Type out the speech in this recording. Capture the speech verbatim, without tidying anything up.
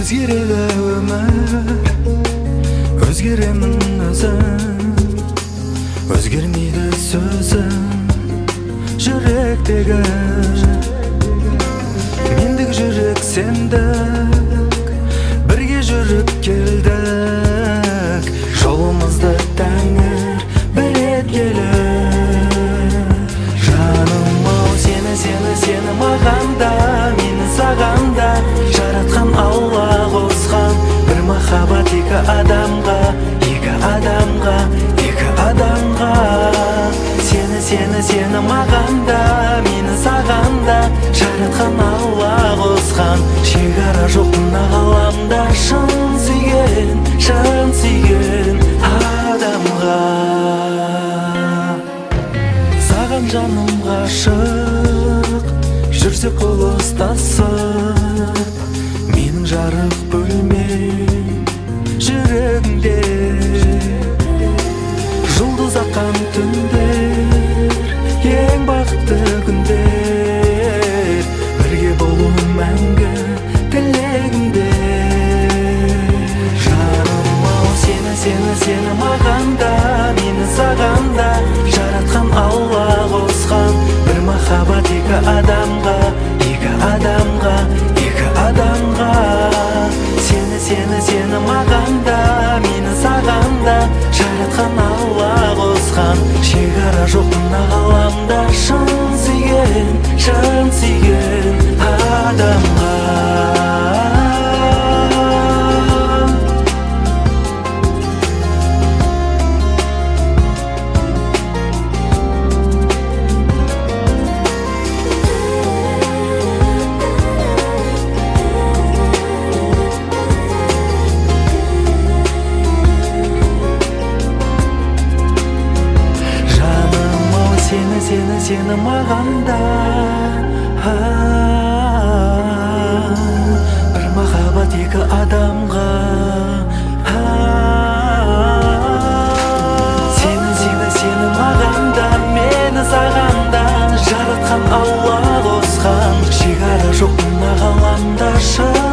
Өзгереді өмір, өзгеремін өзім, өзгермейді сөзім жүректегі. Мендік жүрек сендік, бірге жүріп келдік, жолымызды тәңір білеткелі. Жаным ау, сені, сені, сені мағанда, мені сағанда жаратқан Алла қосқан бір махаббат екі адамға, екі адамға, екі адамға. Сені, сені, сені мағанда, мені сағанда жаратқан Алла қосқан шекара жоқ мына ғаламда шын сүйген, шын сүйген адамға. Саған жаным ғашық, жүрсек қол ұстасып, менің жарық бөлмем жүрегімде. Жұлдыз аққан түндер, ең бақытты күндер, бірге болу мәңгі тілегімде. Жаным ау, сені, сені, сені мағанда, мені сағанда жаратқан Алла қосқан бір махаббат екі адамға, екі адамға, екі адамға. Сені, сені, сені мағанда, мені сағанда жаратқан Алла қосқан шекара жоқ мына ғаламда шын сүйген, шын сүйген адамға. Сені, сені, сені мағанда, бір махаббат екі адамға. Сені, сені, сені мағанда, мені сағанда жаратқан Алла қосқан шекара жоқ мына ғаламда шын